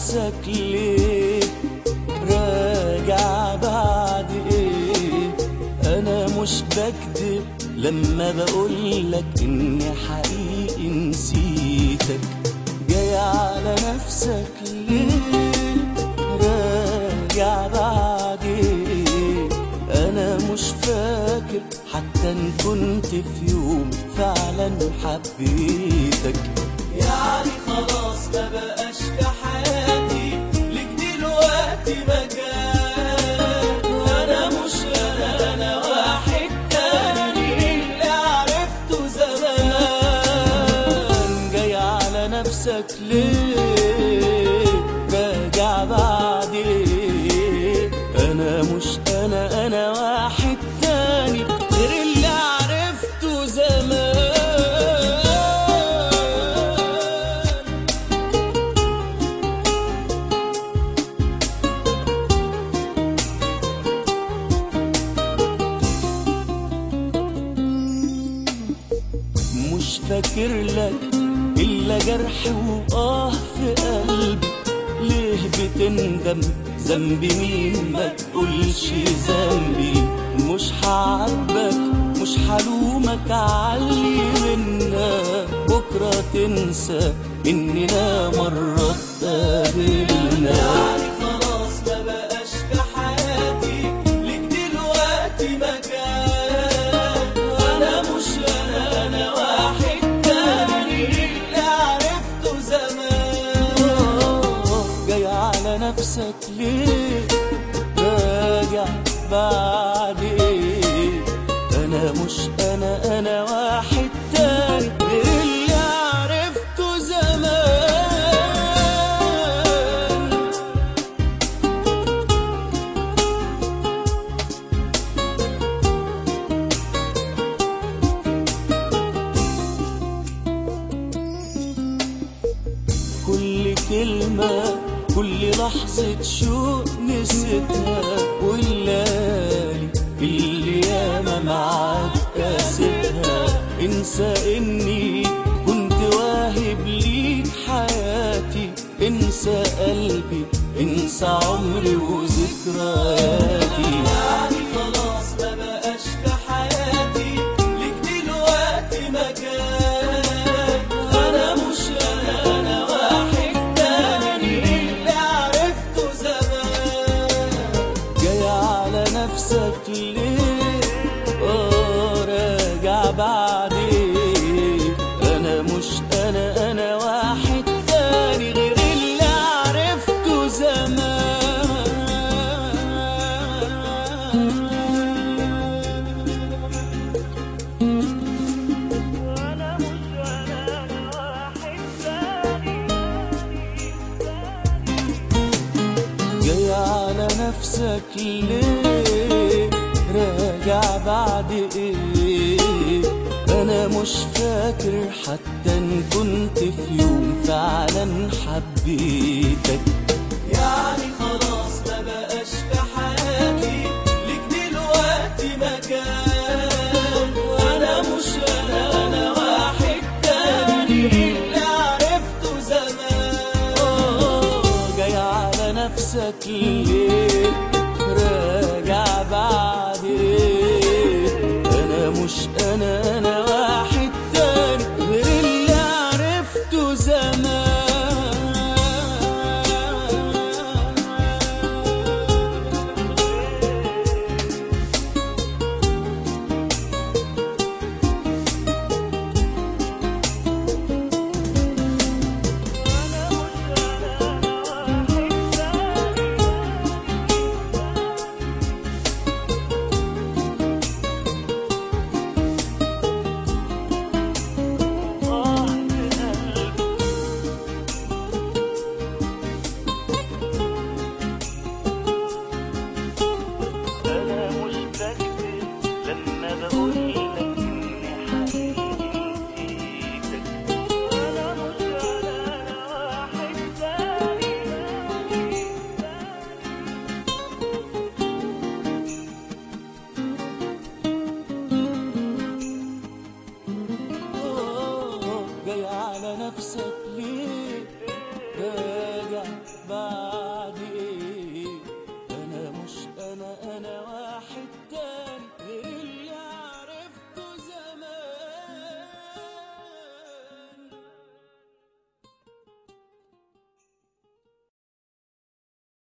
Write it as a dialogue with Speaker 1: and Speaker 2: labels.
Speaker 1: نفسك ليه؟ راجع بعد ايه؟ انا مش بكدب لما بقولك اني حقيقي نسيتك. جاي على نفسك ليه؟ راجع بعد ايه؟ انا مش فاكر حتى ان كنت في يوم فعلا حبيتك. يعني خلاص ما بقاش في حياتي ليك دلوقتي مكان. انا مش انا واحد تاني اللي عرفته زمان. جاي على نفسك ليه؟ راجع بعد ايه؟ انا مش انا واحد تاني غير اللي عرفته زمان. مش فاكر لك إلا جرح وآه في قلبي. ليه بتندم؟ ذنبي مين؟ ما تقولش ذنبي. مش هعاتبك مش هلومك عاللي منا. بكرة تنسى إننا مرة اتقابلنا. يعني خلاص ما بقاش في حياتي ليك دلوقتي مكان. أنا مش أنا واحد تاني اللي عرفته زمان. جاي على نفسك ليه؟ راجع بعد ايه؟ انا مش انا واحد تاني غير اللي عرفته زمان. كل كلمة كل لحظة شوق نسيتها، والليالي اللي ياما معاك قاسيتها. انسى اني كنت واهب ليك حياتي. انسى قلبي انسى عمري وذكرياتي. يعني خلاص ما بقاش في حياتي ليك دلوقتي مكان. انا مش انا واحد تاني اللي عرفته زمان. جاي على نفسك ليه؟ راجع بعد ايه؟ انا مش انا واحد تاني غير اللي عرفته زمان. انا مش انا واحد تاني. جاي على نفسك ليه؟ راجع بعد ايه؟ انا مش فاكر حتى ان كنت في يوم فعلا حبيتك. يعني خلاص ما بقاش في حياتي ليك دلوقتي مكان. انا مش انا واحد تاني اللي عرفته زمان. جاي على نفسك